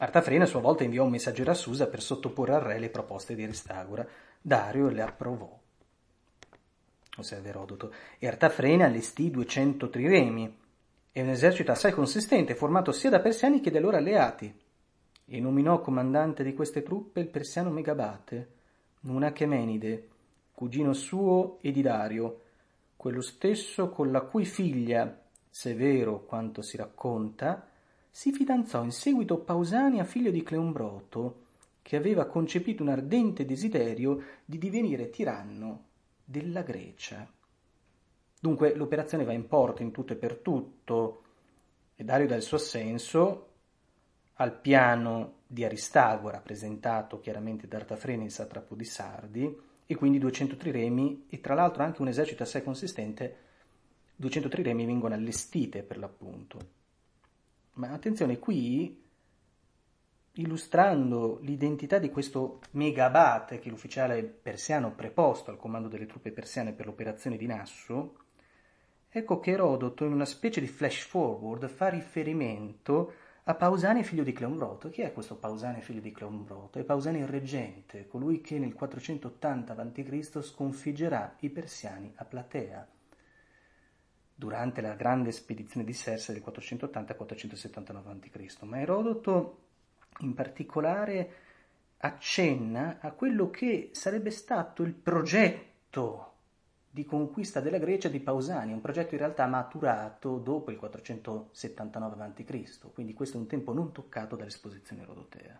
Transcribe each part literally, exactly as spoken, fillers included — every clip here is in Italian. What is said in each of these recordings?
Artafrene a sua volta inviò un messaggero a Susa per sottoporre al re le proposte di Aristagora. Dario le approvò, osserva Erodoto, e Artafrene allestì duecento triremi e un esercito assai consistente, formato sia da persiani che dai loro alleati, e nominò comandante di queste truppe il persiano Megabate, un Achemenide, cugino suo e di Dario, quello stesso con la cui figlia, se vero quanto si racconta, si fidanzò in seguito Pausania, figlio di Cleombroto, che aveva concepito un ardente desiderio di divenire tiranno della Grecia. Dunque l'operazione va in porto in tutto e per tutto, e Dario dà il suo assenso al piano di Aristagora, presentato chiaramente da Artafrene, il satrapo di Sardi, e quindi duecento triremi, e tra l'altro anche un esercito assai consistente. duecento triremi vengono allestite per l'appunto. Ma attenzione, qui, illustrando l'identità di questo Megabate, che è l'ufficiale persiano preposto al comando delle truppe persiane per l'operazione di Nasso, ecco che Erodoto, in una specie di flash forward, fa riferimento a Pausania, figlio di Cleombroto. Chi è questo Pausania, figlio di Cleombroto? È Pausania il reggente, colui che nel quattrocentottanta avanti Cristo sconfiggerà i persiani a Platea, durante la grande spedizione di Serse del quattrocentottanta quattrocentosettantanove avanti Cristo. Ma Erodoto in particolare accenna a quello che sarebbe stato il progetto di conquista della Grecia di Pausania, un progetto in realtà maturato dopo il quattrocentosettantanove avanti Cristo, quindi questo è un tempo non toccato dall'esposizione erodotea.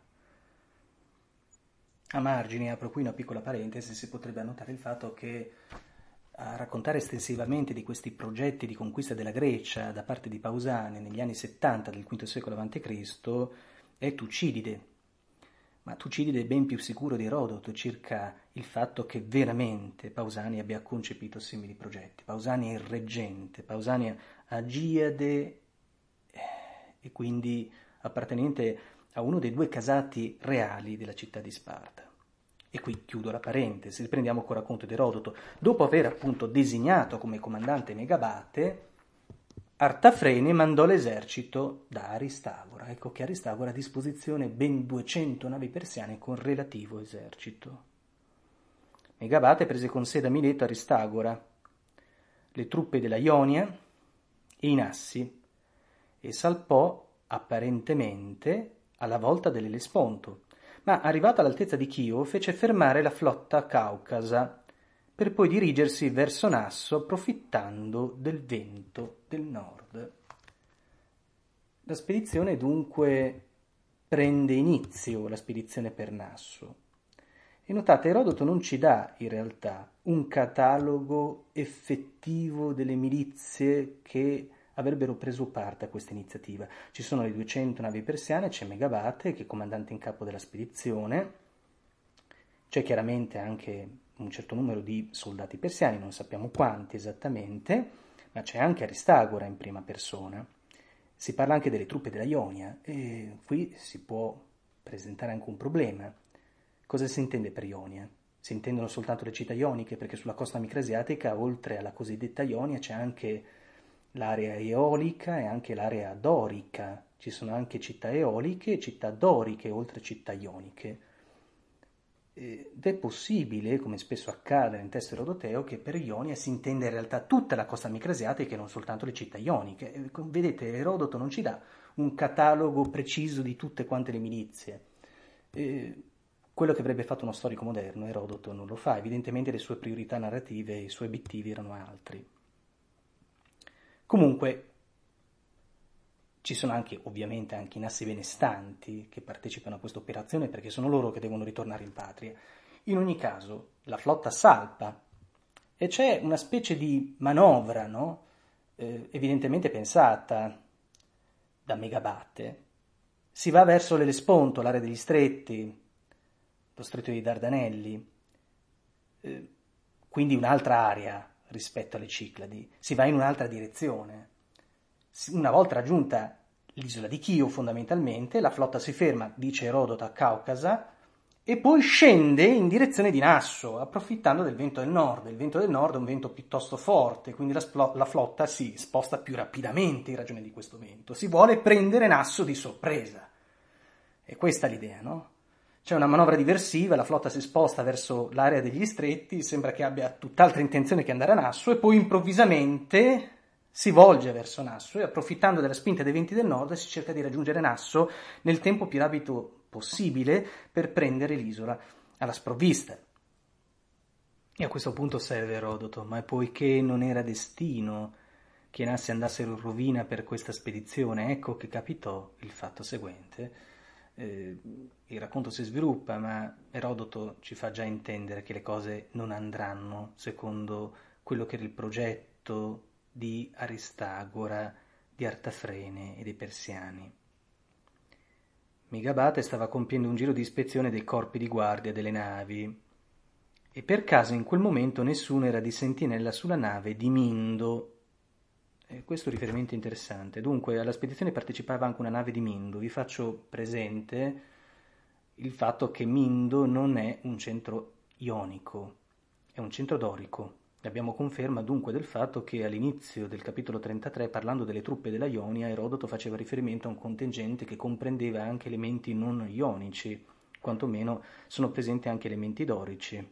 A margine, apro qui una piccola parentesi, si potrebbe annotare il fatto che a raccontare estensivamente di questi progetti di conquista della Grecia da parte di Pausania negli anni settanta del quinto secolo avanti Cristo è Tucidide, ma Tucidide è ben più sicuro di Erodoto circa il fatto che veramente Pausania abbia concepito simili progetti. Pausania è il reggente, Pausania agiade e quindi appartenente a uno dei due casati reali della città di Sparta. E qui chiudo la parentesi, riprendiamo ancora conto di Erodoto. Dopo aver appunto designato come comandante Megabate, Artafrene mandò l'esercito da Aristagora. Ecco che Aristagora ha a disposizione ben duecento navi persiane con relativo esercito. Megabate prese con sé da Mileto Aristagora, le truppe della Ionia e i Nassi, e salpò apparentemente alla volta dell'Ellesponto, ma arrivato all'altezza di Chio fece fermare la flotta caucasa per poi dirigersi verso Nasso approfittando del vento del nord. La spedizione dunque prende inizio, la spedizione per Nasso. E notate, Erodoto non ci dà in realtà un catalogo effettivo delle milizie che avrebbero preso parte a questa iniziativa. Ci sono le duecento navi persiane, c'è Megabate che è comandante in capo della spedizione, c'è chiaramente anche un certo numero di soldati persiani, non sappiamo quanti esattamente, ma c'è anche Aristagora in prima persona. Si parla anche delle truppe della Ionia e qui si può presentare anche un problema. Cosa si intende per Ionia? Si intendono soltanto le città ioniche, perché sulla costa micrasiatica, oltre alla cosiddetta Ionia, c'è anche l'area eolica e anche l'area dorica. Ci sono anche città eoliche e città doriche, oltre città ioniche. Ed è possibile, come spesso accade nel testo erodoteo, che per Ionia si intenda in realtà tutta la costa micrasiatica e non soltanto le città ioniche. Vedete, Erodoto non ci dà un catalogo preciso di tutte quante le milizie. E quello che avrebbe fatto uno storico moderno, Erodoto non lo fa. Evidentemente le sue priorità narrative e i suoi obiettivi erano altri. Comunque, ci sono anche, ovviamente, anche i Nassi benestanti che partecipano a questa operazione perché sono loro che devono ritornare in patria. In ogni caso, la flotta salpa e c'è una specie di manovra, no? Eh, evidentemente pensata da Megabate. Si va verso l'Ellesponto, l'area degli stretti, lo stretto dei Dardanelli, eh, quindi un'altra area rispetto alle Cicladi. Si va in un'altra direzione. Una volta raggiunta l'isola di Chio, fondamentalmente, la flotta si ferma, dice Erodoto, a Caucasa, e poi scende in direzione di Nasso, approfittando del vento del nord. Il vento del nord è un vento piuttosto forte, quindi la, splo- la flotta si sposta più rapidamente in ragione di questo vento. Si vuole prendere Nasso di sorpresa. È questa l'idea, no? C'è una manovra diversiva, la flotta si sposta verso l'area degli stretti, sembra che abbia tutt'altra intenzione che andare a Nasso e poi improvvisamente si volge verso Nasso e approfittando della spinta dei venti del nord si cerca di raggiungere Nasso nel tempo più rapido possibile per prendere l'isola alla sprovvista. E a questo punto serve Erodoto, ma poiché non era destino che i Nassi andassero in rovina per questa spedizione, ecco che capitò il fatto seguente. Eh, il racconto si sviluppa, ma Erodoto ci fa già intendere che le cose non andranno secondo quello che era il progetto di Aristagora, di Artafrene e dei persiani. Megabate stava compiendo un giro di ispezione dei corpi di guardia delle navi e per caso in quel momento nessuno era di sentinella sulla nave di Mindo. E questo riferimento è interessante. Dunque, alla spedizione partecipava anche una nave di Mindo. Vi faccio presente il fatto che Mindo non è un centro ionico, è un centro dorico. Abbiamo conferma dunque del fatto che all'inizio del capitolo trentatré, parlando delle truppe della Ionia, Erodoto faceva riferimento a un contingente che comprendeva anche elementi non ionici, quantomeno sono presenti anche elementi dorici.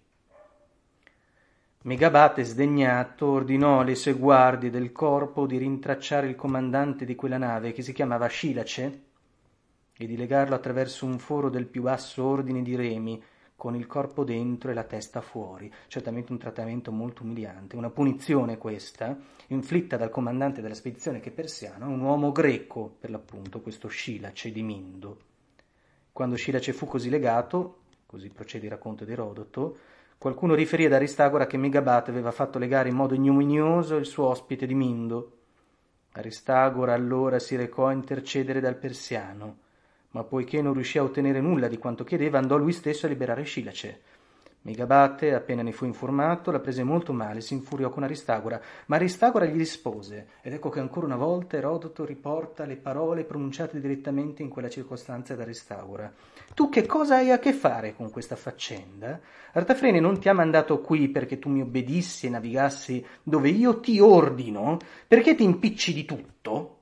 Megabate, sdegnato, ordinò alle sue guardie del corpo di rintracciare il comandante di quella nave, che si chiamava Scilace, e di legarlo attraverso un foro del più basso ordine di remi, con il corpo dentro e la testa fuori. Certamente un trattamento molto umiliante, una punizione questa, inflitta dal comandante della spedizione che è persiano, un uomo greco, per l'appunto, questo Scilace di Mindo. Quando Scilace fu così legato, così procede il racconto di Erodoto, qualcuno riferì ad Aristagora che Megabate aveva fatto legare in modo ignominioso il suo ospite di Mindo. Aristagora allora si recò a intercedere dal persiano, ma poiché non riuscì a ottenere nulla di quanto chiedeva, andò lui stesso a liberare Scilace. Megabate, appena ne fu informato, la prese molto male, si infuriò con Aristagora, ma Aristagora gli rispose, ed ecco che ancora una volta Erodoto riporta le parole pronunciate direttamente in quella circostanza da Aristagora. Tu che cosa hai a che fare con questa faccenda? Artafrene non ti ha mandato qui perché tu mi obbedissi e navigassi dove io ti ordino, perché ti impicci di tutto?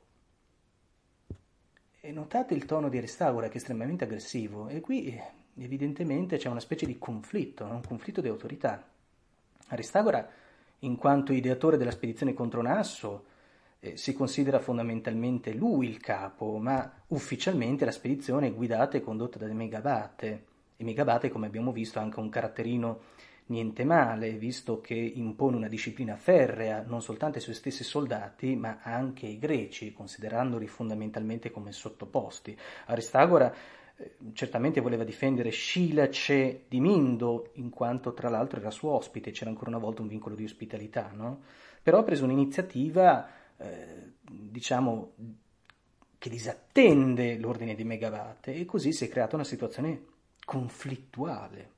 E notate il tono di Aristagora che è estremamente aggressivo, e qui evidentemente c'è una specie di conflitto, un conflitto di autorità. Aristagora, in quanto ideatore della spedizione contro Nasso, eh, si considera fondamentalmente lui il capo, ma ufficialmente la spedizione è guidata e condotta da Megabate. E Megabate, come abbiamo visto, ha anche un caratterino niente male, visto che impone una disciplina ferrea non soltanto ai suoi stessi soldati, ma anche ai greci, considerandoli fondamentalmente come sottoposti. Aristagora eh, certamente voleva difendere Scilace di Mindo, in quanto tra l'altro era suo ospite, c'era ancora una volta un vincolo di ospitalità, no? Però ha preso un'iniziativa, eh, diciamo, che disattende l'ordine di Megabate, e così si è creata una situazione conflittuale.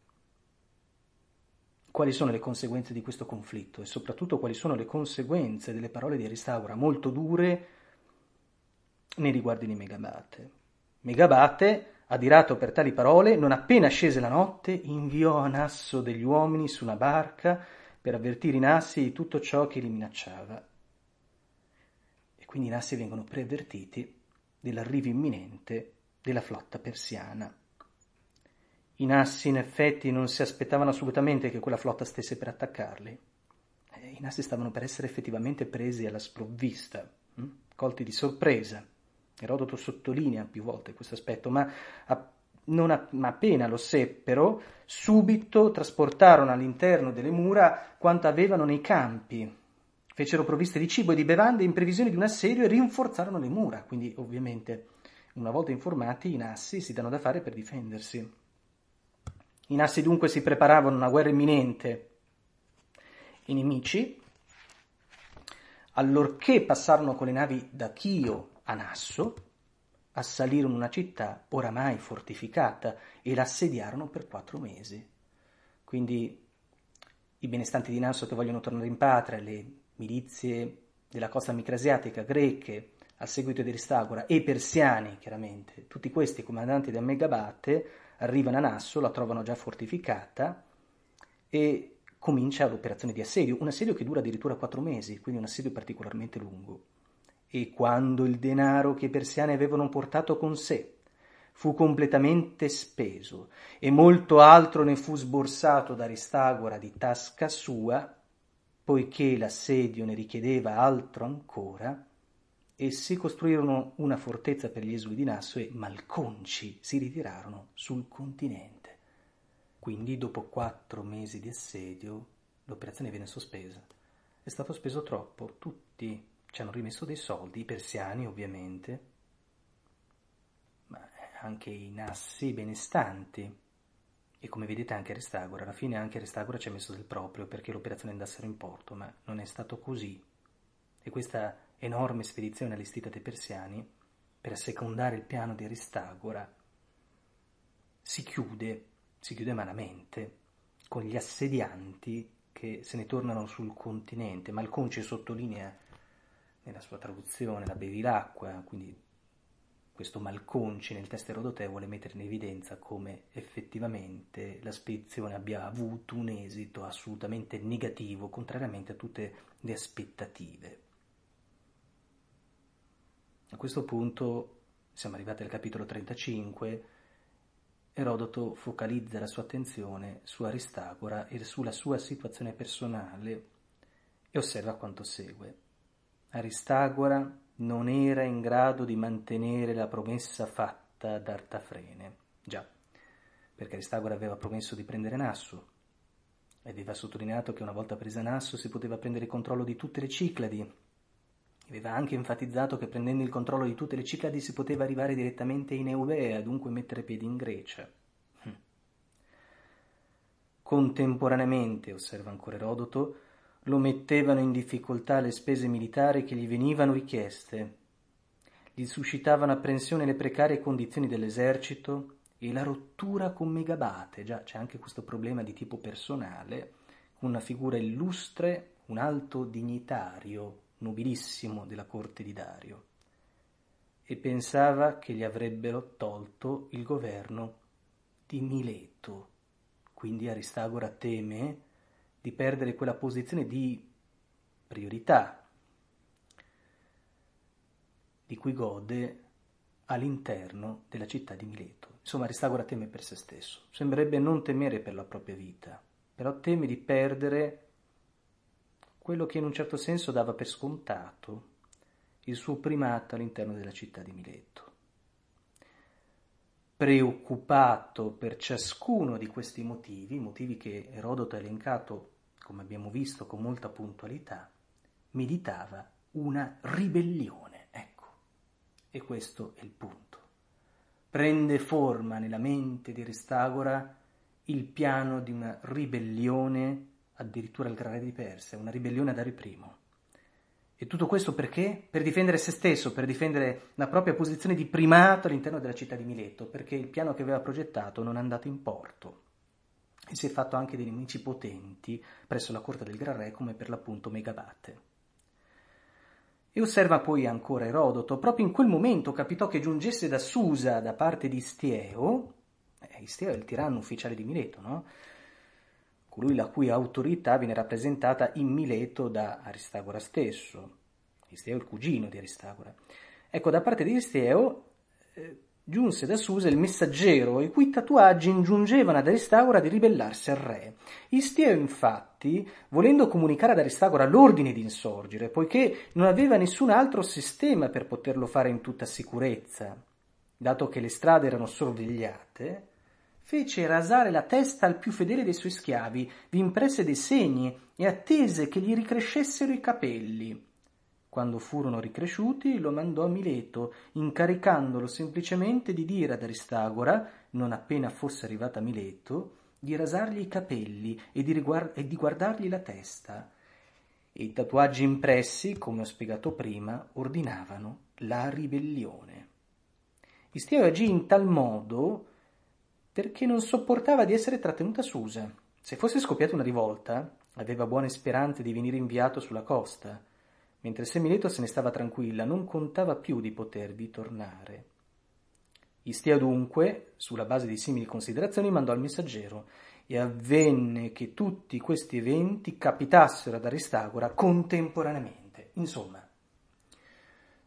Quali sono le conseguenze di questo conflitto e soprattutto quali sono le conseguenze delle parole di Aristagora molto dure nei riguardi di Megabate. Megabate, adirato per tali parole, non appena scese la notte, inviò a Nasso degli uomini su una barca per avvertire i Nassi di tutto ciò che li minacciava. E quindi i Nassi vengono preavvertiti dell'arrivo imminente della flotta persiana. I Nassi in effetti non si aspettavano assolutamente che quella flotta stesse per attaccarli. I Nassi stavano per essere effettivamente presi alla sprovvista, hm? colti di sorpresa. Erodoto sottolinea più volte questo aspetto, ma, a, non a, ma appena lo seppero, subito trasportarono all'interno delle mura quanto avevano nei campi. Fecero provviste di cibo e di bevande in previsione di un assedio e rinforzarono le mura. Quindi ovviamente, una volta informati, i Nassi si danno da fare per difendersi. I Nassi dunque si preparavano a una guerra imminente. I nemici, allorché passarono con le navi da Chio a Nasso, assalirono una città oramai fortificata e l'assediarono per quattro mesi. Quindi i benestanti di Nasso che vogliono tornare in patria, le milizie della costa micrasiatica, greche, a seguito di Aristagora, e persiani, chiaramente, tutti questi comandanti da Megabate, arrivano a Nasso, la trovano già fortificata e comincia l'operazione di assedio, un assedio che dura addirittura quattro mesi, quindi un assedio particolarmente lungo. E quando il denaro che i persiani avevano portato con sé fu completamente speso e molto altro ne fu sborsato da Aristagora di tasca sua, poiché l'assedio ne richiedeva altro ancora. Essi costruirono una fortezza per gli esuli di Nasso e malconci si ritirarono sul continente. Quindi dopo quattro mesi di assedio l'operazione venne sospesa. È stato speso troppo, tutti ci hanno rimesso dei soldi, i persiani ovviamente, ma anche i nassi benestanti. E come vedete anche Aristagora, alla fine anche Aristagora ci ha messo del proprio perché l'operazione andassero in porto, ma non è stato così. E questa enorme spedizione allestita dai persiani per assecondare il piano di Aristagora si chiude, si chiude malamente, con gli assedianti che se ne tornano sul continente. Malconci sottolinea nella sua traduzione la Bevilacqua, quindi questo Malconci nel testo erodoteo vuole mettere in evidenza come effettivamente la spedizione abbia avuto un esito assolutamente negativo, contrariamente a tutte le aspettative. A questo punto siamo arrivati al capitolo trentacinque. Erodoto focalizza la sua attenzione su Aristagora e sulla sua situazione personale e osserva quanto segue. Aristagora non era in grado di mantenere la promessa fatta ad Artafrene. Già, perché Aristagora aveva promesso di prendere Nasso e aveva sottolineato che una volta presa Nasso si poteva prendere il controllo di tutte le Cicladi. Aveva anche enfatizzato che prendendo il controllo di tutte le Cicladi si poteva arrivare direttamente in Eubea, dunque mettere piedi in Grecia. Hm. Contemporaneamente, osserva ancora Erodoto, lo mettevano in difficoltà le spese militari che gli venivano richieste, gli suscitavano apprensione le precarie condizioni dell'esercito e la rottura con Megabate. Già c'è anche questo problema di tipo personale, una figura illustre, un alto dignitario, nobilissimo della corte di Dario, e pensava che gli avrebbero tolto il governo di Mileto. Quindi Aristagora teme di perdere quella posizione di priorità di cui gode all'interno della città di Mileto. Insomma, Aristagora teme per se stesso. Sembrerebbe non temere per la propria vita, però teme di perdere quello che in un certo senso dava per scontato, il suo primato all'interno della città di Mileto. Preoccupato per ciascuno di questi motivi, motivi che Erodoto ha elencato, come abbiamo visto, con molta puntualità, meditava una ribellione, ecco, e questo è il punto. Prende forma nella mente di Aristagora il piano di una ribellione addirittura al Gran Re di Persia, una ribellione ad Dario I. E tutto questo perché? Per difendere se stesso, per difendere la propria posizione di primato all'interno della città di Mileto, perché il piano che aveva progettato non è andato in porto. E si è fatto anche dei nemici potenti presso la corte del Gran Re, come per l'appunto Megabate. E osserva poi ancora Erodoto, proprio in quel momento capitò che giungesse da Susa da parte di Istieo, eh, Istieo è il tiranno ufficiale di Mileto, no? Colui la cui autorità viene rappresentata in Mileto da Aristagora stesso. Isteo è il cugino di Aristagora. Ecco, da parte di Isteo eh, giunse da Susa il messaggero, i cui tatuaggi ingiungevano ad Aristagora di ribellarsi al re. Isteo, infatti, volendo comunicare ad Aristagora l'ordine di insorgere, poiché non aveva nessun altro sistema per poterlo fare in tutta sicurezza, dato che le strade erano sorvegliate, fece rasare la testa al più fedele dei suoi schiavi, vi impresse dei segni e attese che gli ricrescessero i capelli. Quando furono ricresciuti, lo mandò a Mileto, incaricandolo semplicemente di dire ad Aristagora, non appena fosse arrivato a Mileto, di rasargli i capelli e di, riguard- e di guardargli la testa. E i tatuaggi impressi, come ho spiegato prima, ordinavano la ribellione. Istio agì in tal modo perché non sopportava di essere trattenuta a Susa. Se fosse scoppiata una rivolta, aveva buone speranze di venire inviato sulla costa, mentre se Mileto se ne stava tranquilla, non contava più di potervi tornare. Istio dunque, sulla base di simili considerazioni, mandò il messaggero e avvenne che tutti questi eventi capitassero ad Aristagora contemporaneamente. Insomma,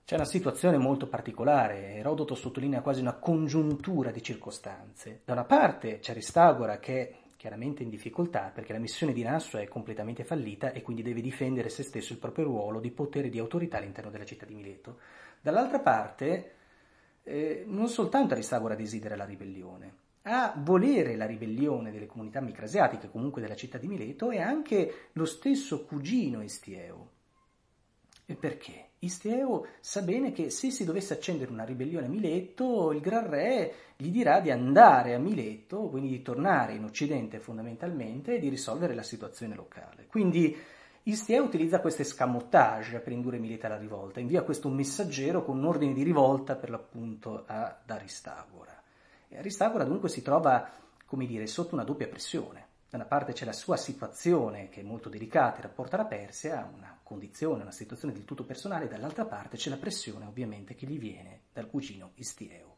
C'è una situazione molto particolare, Erodoto sottolinea quasi una congiuntura di circostanze. Da una parte c'è Aristagora che è chiaramente in difficoltà perché la missione di Nasso è completamente fallita e quindi deve difendere se stesso il proprio ruolo di potere e di autorità all'interno della città di Mileto. Dall'altra parte eh, non soltanto Aristagora desidera la ribellione, a volere la ribellione delle comunità micrasiatiche, comunque della città di Mileto, e anche lo stesso cugino Istieo. E perché? Istieo sa bene che se si dovesse accendere una ribellione a Mileto, il Gran Re gli dirà di andare a Mileto, quindi di tornare in Occidente fondamentalmente e di risolvere la situazione locale. Quindi Istieo utilizza questo escamotage per indurre Mileto alla rivolta, invia questo messaggero con un ordine di rivolta per l'appunto ad Aristagora. E Aristagora dunque si trova, come dire, sotto una doppia pressione. Da una parte c'è la sua situazione, che è molto delicata in rapporto alla Persia, una condizione, una situazione del tutto personale, dall'altra parte c'è la pressione ovviamente che gli viene dal cugino Istieo.